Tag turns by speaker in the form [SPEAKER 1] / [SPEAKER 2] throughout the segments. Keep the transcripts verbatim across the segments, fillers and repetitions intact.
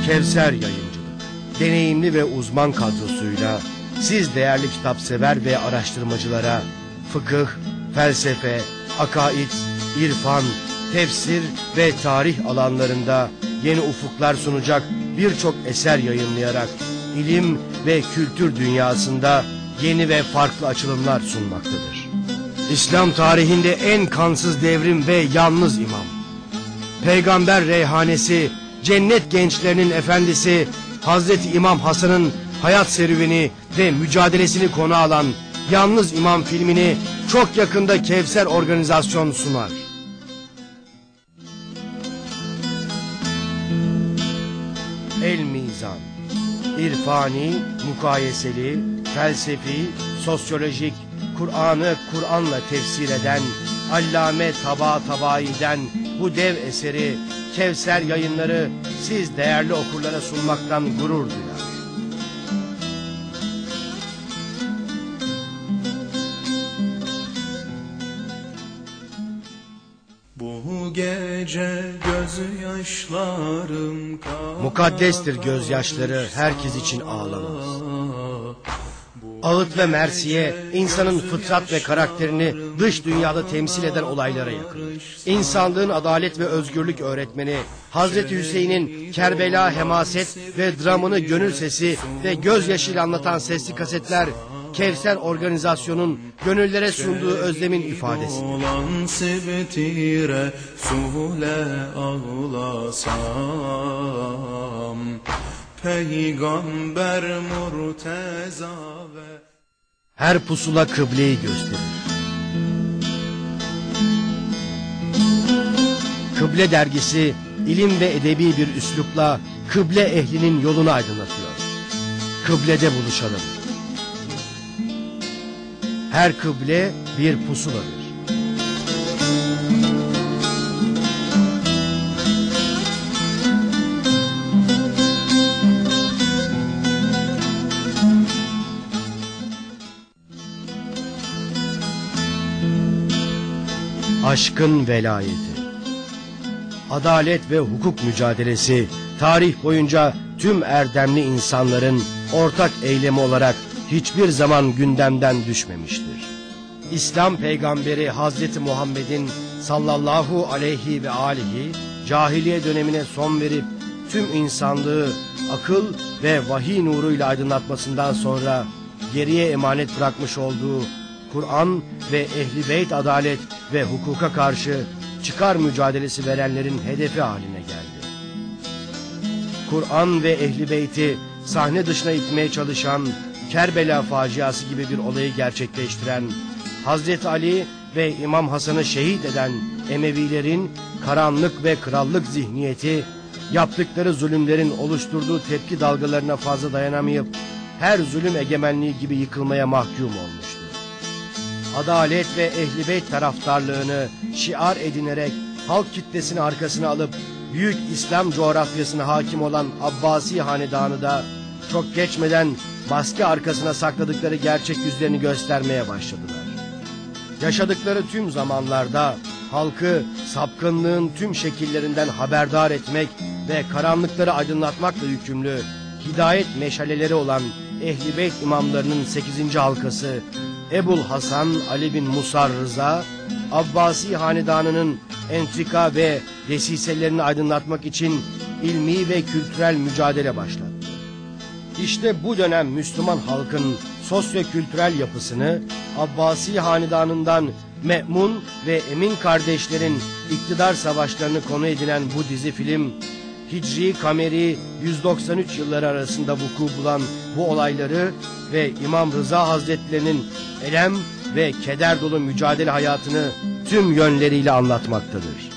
[SPEAKER 1] Kevser Yayıncılık, deneyimli ve uzman kadrosuyla siz değerli kitapsever ve araştırmacılara fıkıh, felsefe, akaid, irfan, tefsir ve tarih alanlarında yeni ufuklar sunacak birçok eser yayınlayarak ilim ve kültür dünyasında yeni ve farklı açılımlar sunmaktadır. İslam tarihinde en kansız devrim ve yalnız imam, Peygamber reyhanesi, cennet gençlerinin efendisi Hazreti İmam Hasan'ın hayat serüveni ve mücadelesini konu alan Yalnız İmam filmini çok yakında Kevser Organizasyon sunar. El Mizan, İrfani, mukayeseli, felsefi, sosyolojik, Kur'an'ı Kur'an'la tefsir eden, Allame Tabatabayi'den bu dev eseri Kevser Yayınları siz değerli okurlara sunmaktan gurur duyar.
[SPEAKER 2] Bu gece gözyaşlarım
[SPEAKER 1] mukaddestir gözyaşları, herkes için ağlamaz. Ağıt ve Mersiye, insanın fıtrat ve karakterini dış dünyada temsil eden olaylara yakın. İnsanlığın adalet ve özgürlük öğretmeni, Hazreti Hüseyin'in Kerbela hemaset ve dramını gönül sesi ve gözyaşıyla anlatan sesli kasetler, Kevser Organizasyon'un gönüllere sunduğu özlemin ifadesi.
[SPEAKER 2] olan sebetire sule ağlasam, Peygamber Murteza ve
[SPEAKER 1] her pusula kıbleyi gösterir. Kıble dergisi ilim ve edebi bir üslupla kıble ehlinin yolunu aydınlatıyor. Kıblede buluşalım. Her kıble bir pusuladır. Aşkın velayeti, adalet ve hukuk mücadelesi tarih boyunca tüm erdemli insanların ortak eylemi olarak hiçbir zaman gündemden düşmemiştir. İslam peygamberi Hazreti Muhammed'in sallallahu aleyhi ve alihi cahiliye dönemine son verip tüm insanlığı akıl ve vahiy nuruyla aydınlatmasından sonra geriye emanet bırakmış olduğu Kur'an ve Ehl-i Beyt adalet ve hukuka karşı çıkar mücadelesi verenlerin hedefi haline geldi. Kur'an ve Ehl-i Beyt'i sahne dışına itmeye çalışan Kerbela faciası gibi bir olayı gerçekleştiren, Hazreti Ali ve İmam Hasan'ı şehit eden Emevilerin karanlık ve krallık zihniyeti, yaptıkları zulümlerin oluşturduğu tepki dalgalarına fazla dayanamayıp her zulüm egemenliği gibi yıkılmaya mahkum olmuştu. Adalet ve Ehl-i Beyt taraftarlığını şiar edinerek halk kitlesini arkasına alıp büyük İslam coğrafyasına hakim olan Abbasi hanedanı da çok geçmeden baskı arkasına sakladıkları gerçek yüzlerini göstermeye başladılar. Yaşadıkları tüm zamanlarda halkı sapkınlığın tüm şekillerinden haberdar etmek ve karanlıkları aydınlatmakla yükümlü hidayet meşaleleri olan Ehl-i Beyt imamlarının sekizinci halkası Ebul Hasan Ali bin Musa Rıza, Abbasi hanedanının entrika ve desiselerini aydınlatmak için ilmi ve kültürel mücadele başlattı. İşte bu dönem Müslüman halkın sosyo-kültürel yapısını Abbasi hanedanından Me'mun ve Emin kardeşlerin iktidar savaşlarını konu edinen bu dizi film, Hicri Kameri yüz doksan üç yılları arasında vuku bulan bu olayları ve İmam Rıza Hazretlerinin elem ve keder dolu mücadele hayatını tüm yönleriyle anlatmaktadır.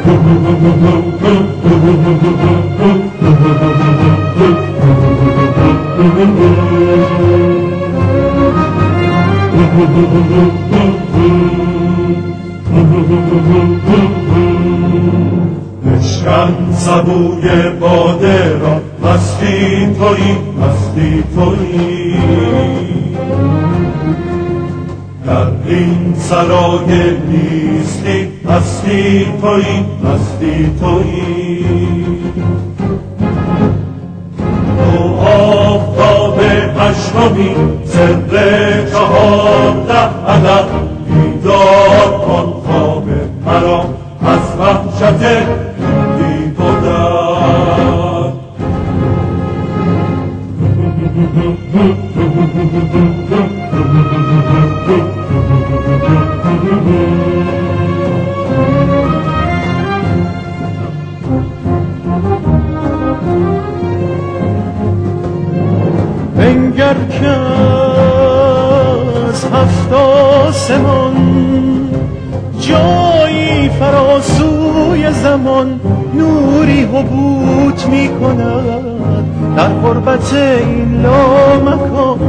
[SPEAKER 3] بشکن سبوی باده را، مستی تویی مستی تویی، در این سرای نیستی مستی تویی مستی تویی. تو آفتاب هشتمی سر چهارده عدد، بیدار کن خواب مرا از وحشت بی گذر.
[SPEAKER 4] بنگر که از هفت آسمان جایی فراسوی زمان نوری حبوط می کند در غربت این لامکان.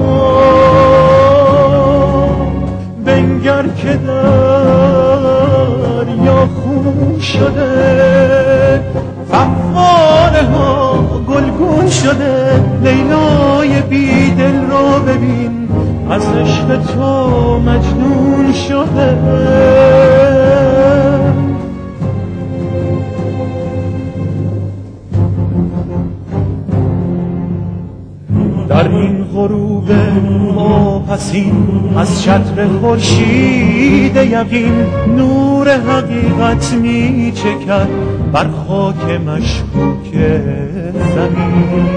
[SPEAKER 4] بنگر که دریا خون شده، فواره ها گلگون شده، لیلای بیدل را ببین از عشق تو مجنون شده. در این غروب آپسین از چتر خورشید یقین نور حقیقت می چکد بر خاک مشکوک زمین.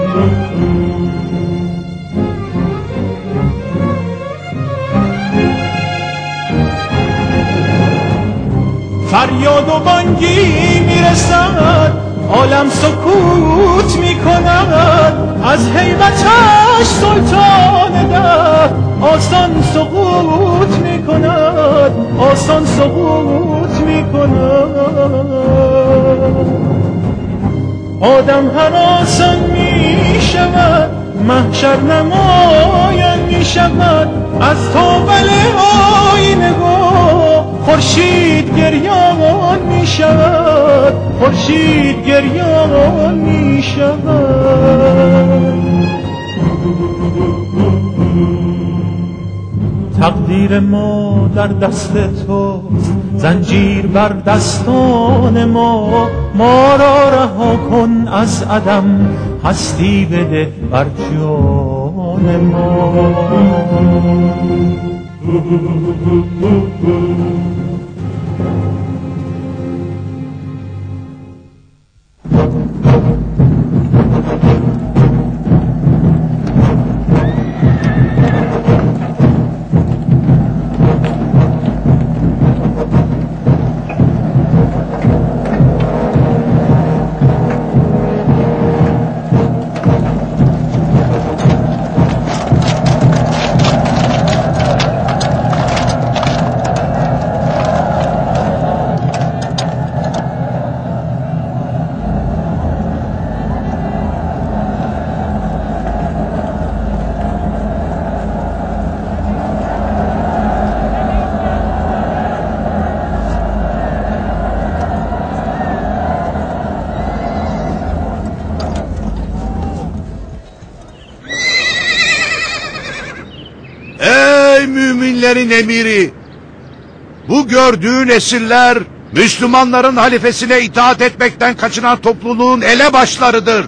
[SPEAKER 4] فریاد و بانگی میرسد، عالم سکوت میکند، از هیبتش سلطان ده آسان سقوط میکند آسان سقوط میکند. آدم هر آسان میشود، محشر نمایان میشود، از تاول آینه گاه خورشید گریان میشود خورشید گریان میشود. تقدیر ما در دست توست، زنجیر بر دستان ما، ما را رها کن از عدم، هستی بده بر جان ما.
[SPEAKER 5] Müminlerin emiri, bu gördüğün esirler Müslümanların halifesine itaat etmekten kaçınan topluluğun elebaşlarıdır.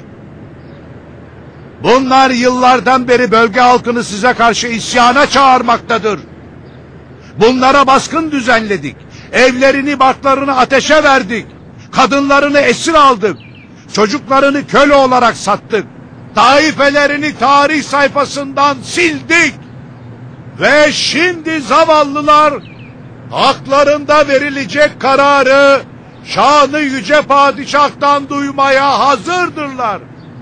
[SPEAKER 5] Bunlar yıllardan beri bölge halkını size karşı isyana çağırmaktadır. Bunlara baskın düzenledik, evlerini barklarını ateşe verdik, kadınlarını esir aldık, çocuklarını köle olarak sattık, taifelerini tarih sayfasından sildik. Ve şimdi zavallılar haklarında verilecek kararı şanı yüce padişahtan duymaya hazırdırlar.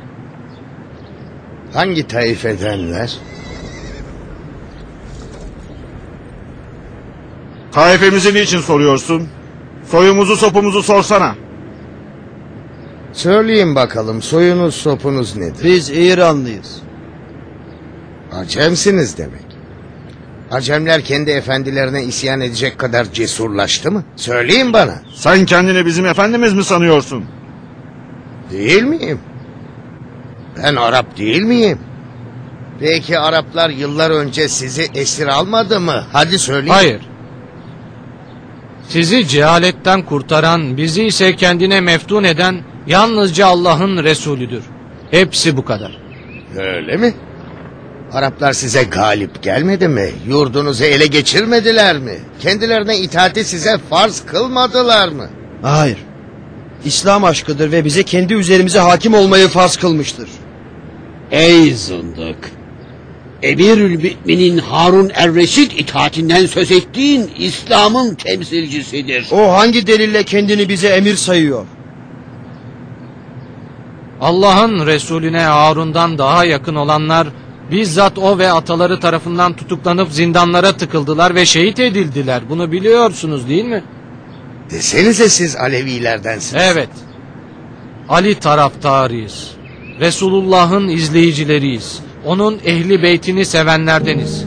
[SPEAKER 6] Hangi taifedenler?
[SPEAKER 7] Taifemizi niçin soruyorsun? Soyumuzu sopumuzu sorsana.
[SPEAKER 6] Söyleyin bakalım, soyunuz sopunuz nedir?
[SPEAKER 7] Biz İranlıyız.
[SPEAKER 6] Acemsiniz demek. Acemler kendi efendilerine isyan edecek kadar cesurlaştı mı? Söyleyin bana.
[SPEAKER 8] Sen kendini bizim efendimiz mi sanıyorsun?
[SPEAKER 6] Değil miyim? Ben Arap değil miyim? Peki Araplar yıllar önce sizi esir almadı mı? Hadi söyleyin.
[SPEAKER 9] Hayır. Sizi cehaletten kurtaran, bizi ise kendine meftun eden yalnızca Allah'ın Resulüdür. Hepsi bu kadar.
[SPEAKER 6] Öyle mi? Araplar size galip gelmedi mi? Yurdunuzu ele geçirmediler mi? Kendilerine itaati size farz kılmadılar mı?
[SPEAKER 7] Hayır. İslam aşkıdır ve bize kendi üzerimize hakim olmayı farz kılmıştır.
[SPEAKER 10] Ey zındık! Emirül Mü'minin Harun er-Reşid itaatinden söz ettiğin İslam'ın temsilcisidir.
[SPEAKER 7] O hangi delille kendini bize emir sayıyor?
[SPEAKER 9] Allah'ın Resulüne Harun'dan daha yakın olanlar, bizzat o ve ataları tarafından tutuklanıp zindanlara tıkıldılar ve şehit edildiler. Bunu biliyorsunuz değil mi?
[SPEAKER 6] Desenize siz Alevilerdensiniz.
[SPEAKER 9] Evet. Ali taraftarıyız. Resulullah'ın izleyicileriyiz. Onun ehli beytini sevenlerdeniz.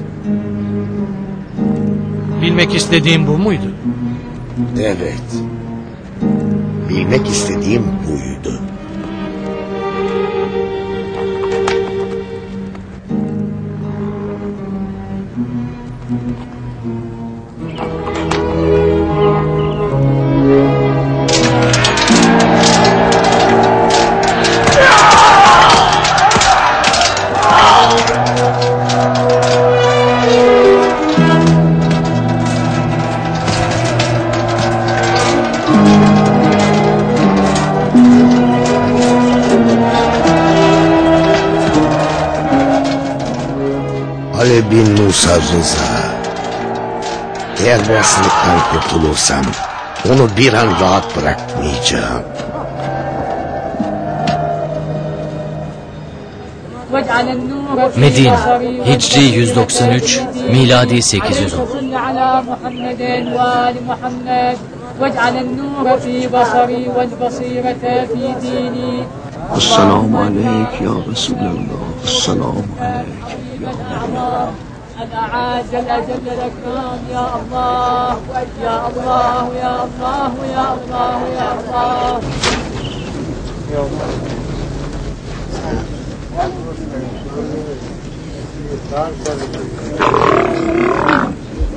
[SPEAKER 9] Bilmek istediğim bu muydu?
[SPEAKER 6] Evet. Bilmek istediğim buydu. Ali bin Musa Rıza. Eğer bu hastalıktan kurtulursam onu bir an rahat bırakmayacağım.
[SPEAKER 11] Medine, Hicri yüz doksan üç, miladi sekiz yüz on.
[SPEAKER 12] Esselamu aleyk ya Resulallah. Esselamu aleyk ya Allah.
[SPEAKER 13] أنا جل جل الأكرام يا الله يا الله يا الله يا الله يا الله يا الله.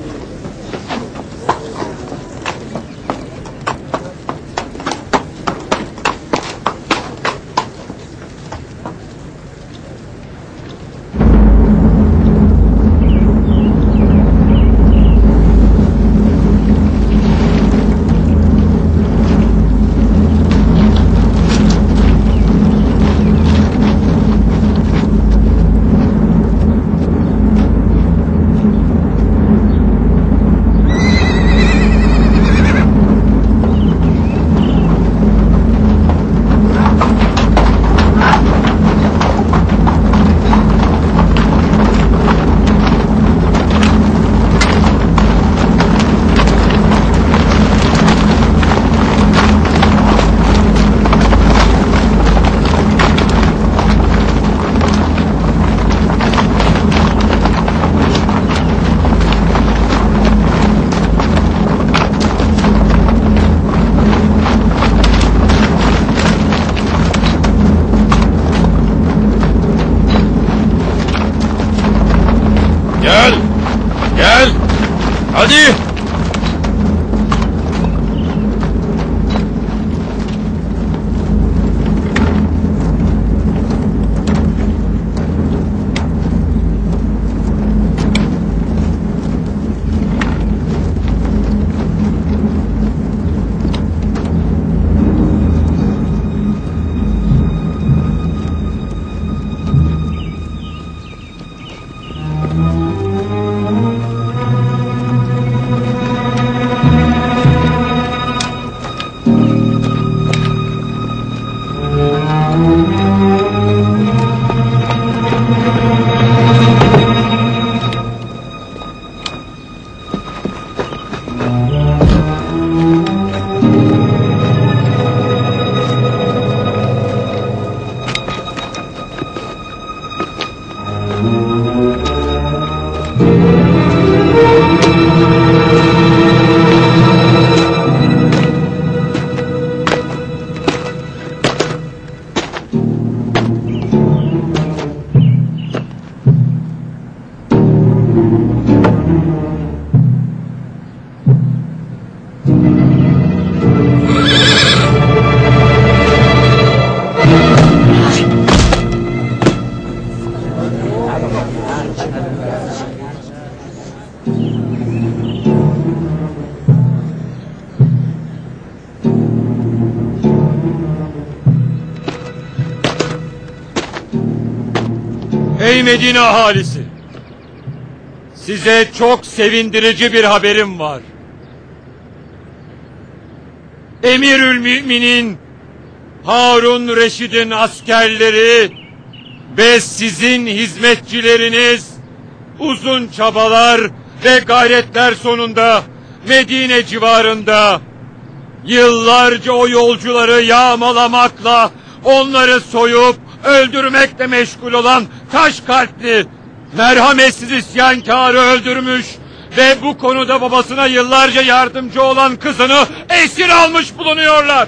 [SPEAKER 8] Hadi!
[SPEAKER 14] Ey Medine ahalisi! Size çok sevindirici bir haberim var. Emirül Müminin Harun Reşid'in askerleri ve sizin hizmetçileriniz uzun çabalar ve gayretler sonunda Medine civarında yıllarca o yolcuları yağmalamakla, onları soyup öldürmekle meşgul olan taş kalpli, merhametsiz isyankarı öldürmüş ve bu konuda babasına yıllarca yardımcı olan kızını esir almış bulunuyorlar.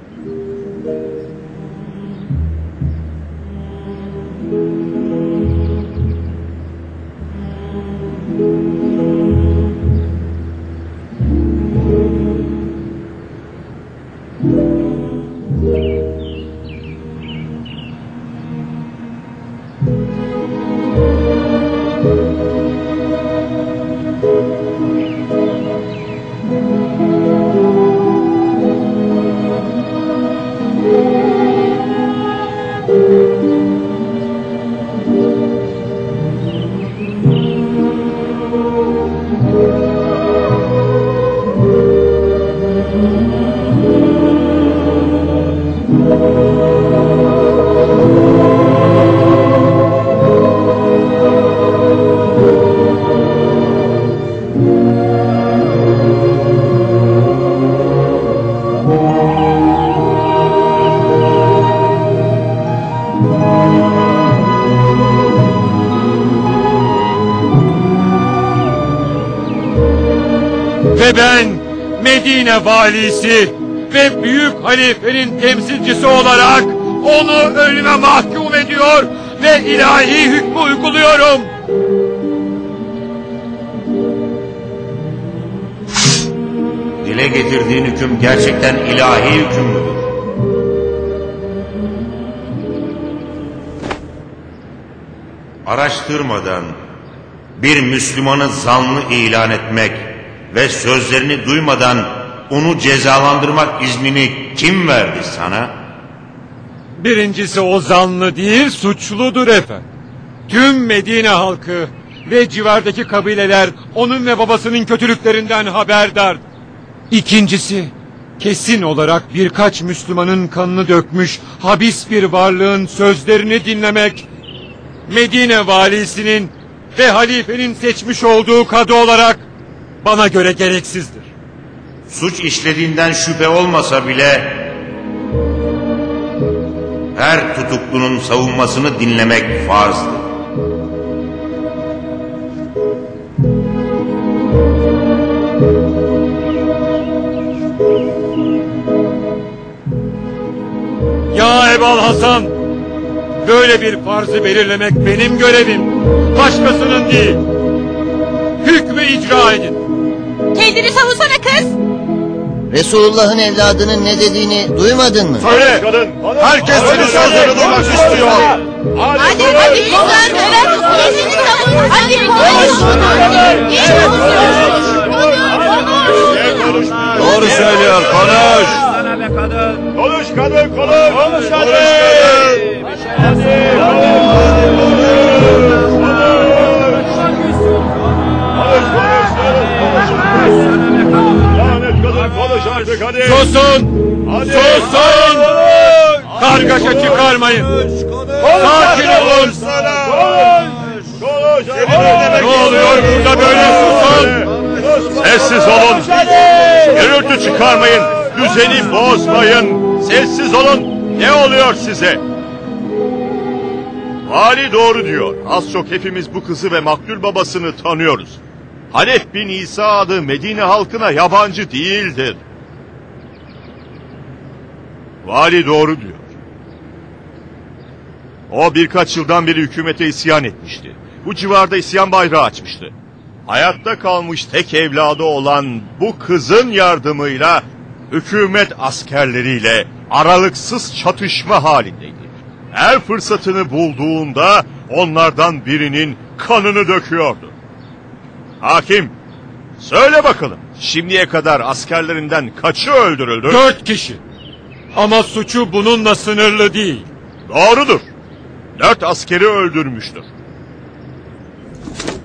[SPEAKER 14] Ve ben Medine valisi ve büyük halifenin temsilcisi olarak onu ölüme mahkum ediyor ve ilahi hükmü uyguluyorum.
[SPEAKER 15] Dile getirdiğin hüküm gerçekten ilahi hüküm müdür? Araştırmadan bir Müslümanı zanlı ilan etmek ve sözlerini duymadan onu cezalandırmak iznini kim verdi sana?
[SPEAKER 14] Birincisi o zanlı değil, suçludur efendim. Tüm Medine halkı ve civardaki kabileler onun ve babasının kötülüklerinden haberdar. İkincisi, kesin olarak birkaç Müslümanın kanını dökmüş habis bir varlığın sözlerini dinlemek, Medine valisinin ve halifenin seçmiş olduğu kadı olarak bana göre gereksizdir.
[SPEAKER 15] Suç işlediğinden şüphe olmasa bile her tutuklunun savunmasını dinlemek farzdır.
[SPEAKER 14] Ya Ebal Hasan, böyle bir farzı belirlemek benim görevim, başkasının değil. Hükmü icra edin.
[SPEAKER 16] Kendini savunsana kız.
[SPEAKER 17] Resulullah'ın evladının ne dediğini duymadın mı?
[SPEAKER 8] Söyle! Herkes senin sözlerini duymak istiyor.
[SPEAKER 16] Hadi hadi kızlar, evet. Kendini savun. Hadi konuş. Konuş.
[SPEAKER 8] Doğru söylüyor, konuş. Konuş kadın, konuş. Konuş hadi.
[SPEAKER 14] Susun! Susun! Kargaşa çıkarmayın! Sakin olun! Ne oluyor burada böyle, susun!
[SPEAKER 8] Sessiz olun! Gürültü çıkarmayın! Düzeni bozmayın! Sessiz olun! Ne oluyor size? Vali doğru diyor. Az çok hepimiz bu kızı ve maktul babasını tanıyoruz. Halef bin İsa adı Medine halkına yabancı değildir. Vali doğru diyor. O birkaç yıldan beri hükümete isyan etmişti. Bu civarda isyan bayrağı açmıştı. Hayatta kalmış tek evladı olan bu kızın yardımıyla hükümet askerleriyle aralıksız çatışma halindeydi. Her fırsatını bulduğunda onlardan birinin kanını döküyordu. Hakim, söyle bakalım, şimdiye kadar askerlerinden kaçı öldürüldü?
[SPEAKER 14] Dört kişi. Ama suçu bununla sınırlı değil.
[SPEAKER 8] Doğrudur. Dört askeri öldürmüştür.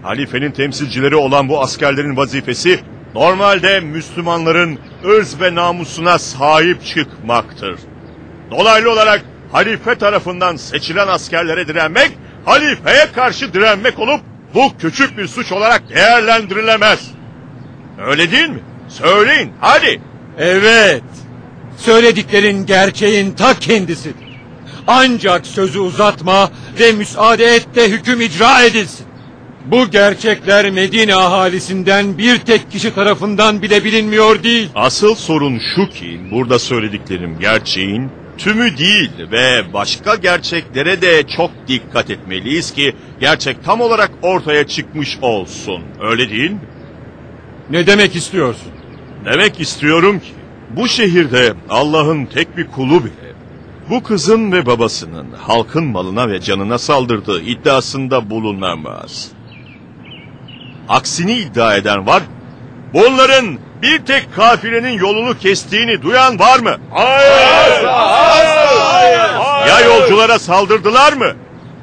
[SPEAKER 8] halifenin temsilcileri olan bu askerlerin vazifesi normalde Müslümanların ırz ve namusuna sahip çıkmaktır. Dolaylı olarak halife tarafından seçilen askerlere direnmek, halifeye karşı direnmek olup bu küçük bir suç olarak değerlendirilemez. Öyle değil mi? Söyleyin hadi.
[SPEAKER 14] Evet. Söylediklerin gerçeğin ta kendisidir. Ancak sözü uzatma ve müsaade et de hüküm icra edilsin. Bu gerçekler Medine ahalisinden bir tek kişi tarafından bile bilinmiyor değil.
[SPEAKER 8] Asıl sorun şu ki burada söylediklerim gerçeğin tümü değil ve başka gerçeklere de çok dikkat etmeliyiz ki gerçek tam olarak ortaya çıkmış olsun. Öyle değil mi?
[SPEAKER 14] Ne demek istiyorsun?
[SPEAKER 8] Demek istiyorum ki bu şehirde Allah'ın tek bir kulu bile bu kızın ve babasının halkın malına ve canına saldırdığı iddiasında bulunamaz. Aksini iddia eden var. Bunların bir tek kafilenin yolunu kestiğini duyan var mı? Hayır! Hayır! Hayır! Ya yolculara saldırdılar mı?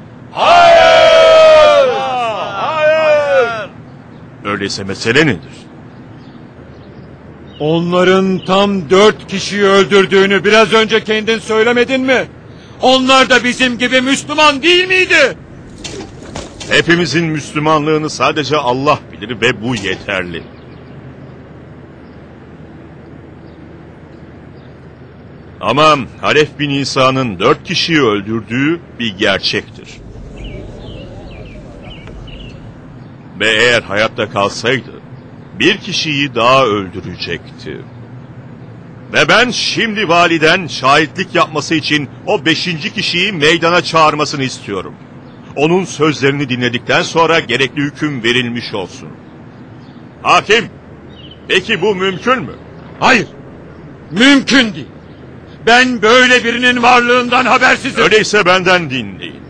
[SPEAKER 8] Hayır! Hayır! Öyleyse mesele nedir?
[SPEAKER 14] Onların tam dört kişiyi öldürdüğünü biraz önce kendin söylemedin mi? Onlar da bizim gibi Müslüman değil miydi?
[SPEAKER 8] Hepimizin Müslümanlığını sadece Allah bilir ve bu yeterli. Ama Halef bin İsa'nın dört kişiyi öldürdüğü bir gerçektir. Ve eğer hayatta kalsaydı bir kişiyi daha öldürecekti. Ve ben şimdi validen şahitlik yapması için o beşinci kişiyi meydana çağırmasını istiyorum. Onun sözlerini dinledikten sonra gerekli hüküm verilmiş olsun. Hakim, peki bu mümkün mü?
[SPEAKER 14] Hayır, mümkün değil. Ben böyle birinin varlığından habersizim.
[SPEAKER 8] Öyleyse benden dinleyin.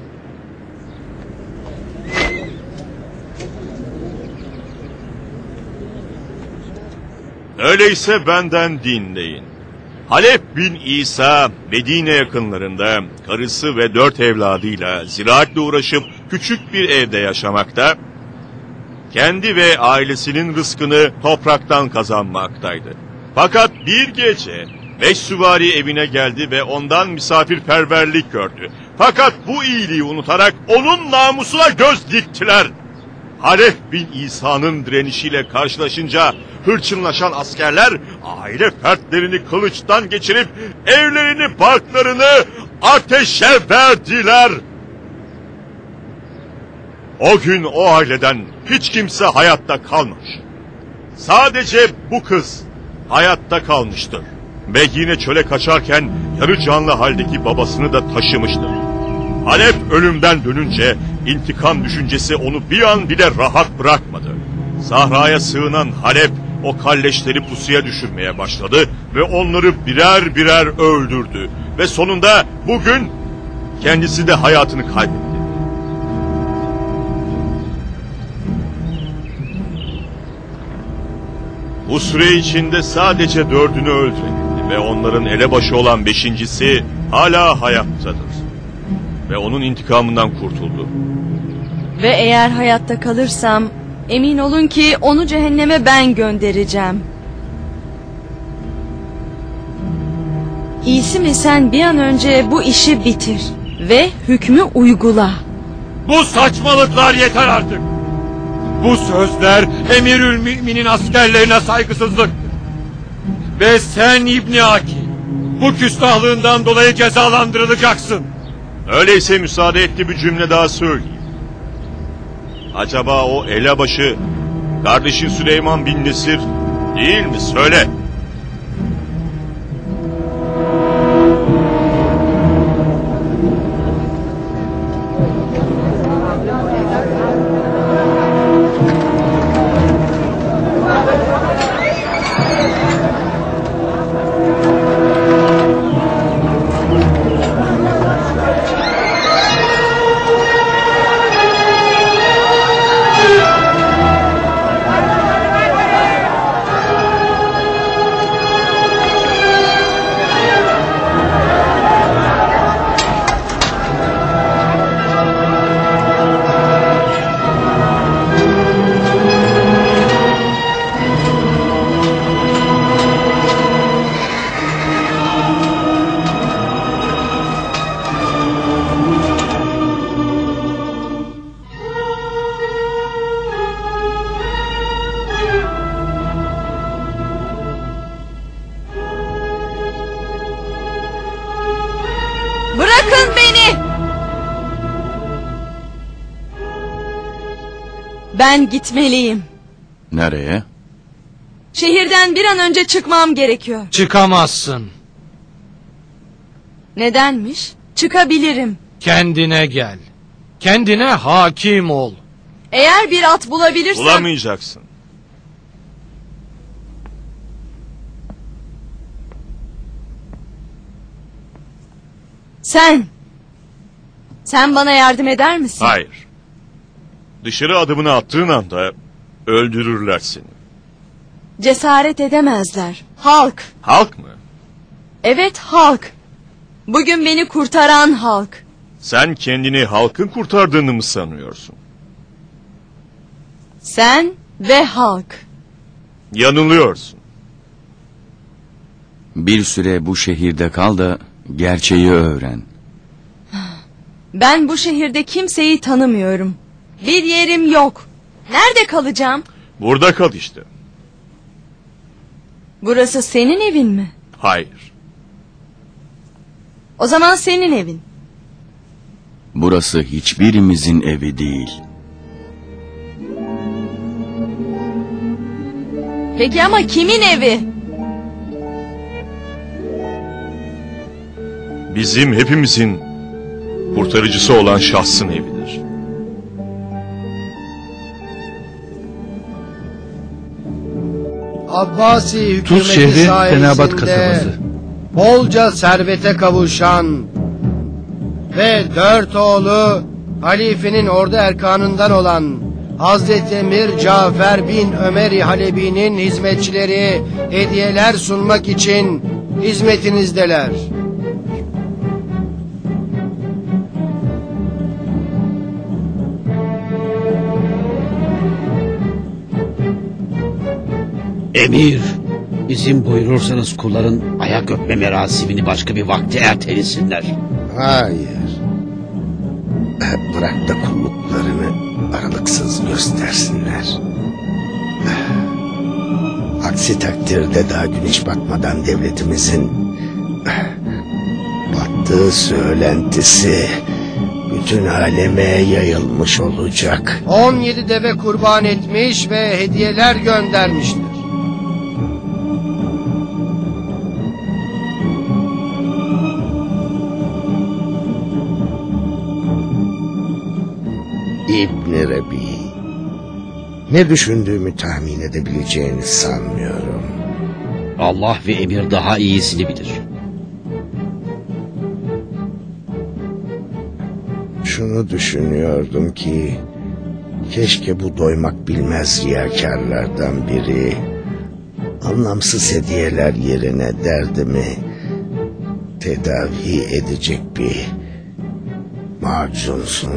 [SPEAKER 8] Öyleyse benden dinleyin. Halef bin İsa, Medine yakınlarında karısı ve dört evladıyla ziraatle uğraşıp küçük bir evde yaşamakta, kendi ve ailesinin rızkını topraktan kazanmaktaydı. Fakat bir gece beş süvari evine geldi ve ondan misafirperverlik gördü. Fakat bu iyiliği unutarak onun namusuna göz diktiler. Halef bin İsa'nın direnişiyle karşılaşınca hırçınlaşan askerler aile fertlerini kılıçtan geçirip evlerini, barklarını ateşe verdiler. O gün o aileden hiç kimse hayatta kalmamış. Sadece bu kız hayatta kalmıştır. Ve yine çöle kaçarken yarı canlı haldeki babasını da taşımıştır. Halef ölümden dönünce intikam düşüncesi onu bir an bile rahat bırakmadı. Sahraya sığınan Halef o kalleşleri pusuya düşürmeye başladı ve onları birer birer öldürdü. Ve sonunda bugün kendisi de hayatını kaybetti. Bu süre içinde sadece dördünü öldürebildi ve onların elebaşı olan beşincisi hala hayattadır. Ve onun intikamından kurtuldu.
[SPEAKER 18] Ve eğer hayatta kalırsam emin olun ki onu cehenneme ben göndereceğim. İyisi mi sen bir an önce bu işi bitir ve hükmü uygula.
[SPEAKER 14] Bu saçmalıklar yeter artık. Bu sözler Emirül Mü'minin askerlerine saygısızlıktır. Ve sen İbni Aki, bu küstahlığından dolayı cezalandırılacaksın.
[SPEAKER 8] Öyleyse müsaade etti bir cümle daha söyleyeyim. Acaba o elebaşı kardeşin Süleyman bin Nesir değil mi? Söyle.
[SPEAKER 18] Ben gitmeliyim.
[SPEAKER 19] Nereye?
[SPEAKER 18] Şehirden bir an önce çıkmam gerekiyor.
[SPEAKER 9] Çıkamazsın.
[SPEAKER 18] Nedenmiş? Çıkabilirim.
[SPEAKER 9] Kendine gel. Kendine hakim ol.
[SPEAKER 18] Eğer bir at bulabilirsem...
[SPEAKER 8] Bulamayacaksın.
[SPEAKER 18] Sen... Sen bana yardım eder misin?
[SPEAKER 8] Hayır. Dışarı adımını attığın anda öldürürler seni.
[SPEAKER 18] Cesaret edemezler. Halk.
[SPEAKER 8] Halk mı?
[SPEAKER 18] Evet, halk. Bugün beni kurtaran halk.
[SPEAKER 8] Sen kendini halkın kurtardığını mı sanıyorsun?
[SPEAKER 18] Sen ve halk.
[SPEAKER 8] Yanılıyorsun.
[SPEAKER 19] Bir süre bu şehirde kal da gerçeği öğren.
[SPEAKER 18] Ben bu şehirde kimseyi tanımıyorum. Bir yerim yok. Nerede kalacağım?
[SPEAKER 8] Burada kal işte.
[SPEAKER 18] Burası senin evin mi?
[SPEAKER 8] Hayır.
[SPEAKER 18] O zaman senin evin.
[SPEAKER 19] Burası hiçbirimizin evi değil.
[SPEAKER 18] Peki ama kimin evi?
[SPEAKER 8] Bizim hepimizin kurtarıcısı olan şahsın evidir.
[SPEAKER 1] Abbasi hükümeti
[SPEAKER 20] Tuz şehri
[SPEAKER 1] sayesinde
[SPEAKER 20] Fenabat kasabası.
[SPEAKER 1] bolca servete kavuşan ve dört oğlu halifenin ordu erkanından olan Hazreti Emir Cafer bin Ömer-i Halebi'nin hizmetçileri hediyeler sunmak için hizmetinizdeler.
[SPEAKER 10] Emir, izin buyurursanız kulların ayak öpme merasimini başka bir vakte ertelesinler.
[SPEAKER 6] Hayır. Bırak da kulluklarını aralıksız göstersinler. Aksi takdirde daha güneş batmadan devletimizin battığı söylentisi bütün aleme yayılmış olacak.
[SPEAKER 1] on yedi deve kurban etmiş ve hediyeler göndermiştir.
[SPEAKER 6] İbn-i Rebi, ne düşündüğümü tahmin edebileceğini sanmıyorum.
[SPEAKER 10] Allah ve Emir daha iyisini bilir.
[SPEAKER 6] Şunu düşünüyordum ki, keşke bu doymak bilmez riyakarlardan biri, anlamsız hediyeler yerine derdimi tedavi edecek bir macun sunsa.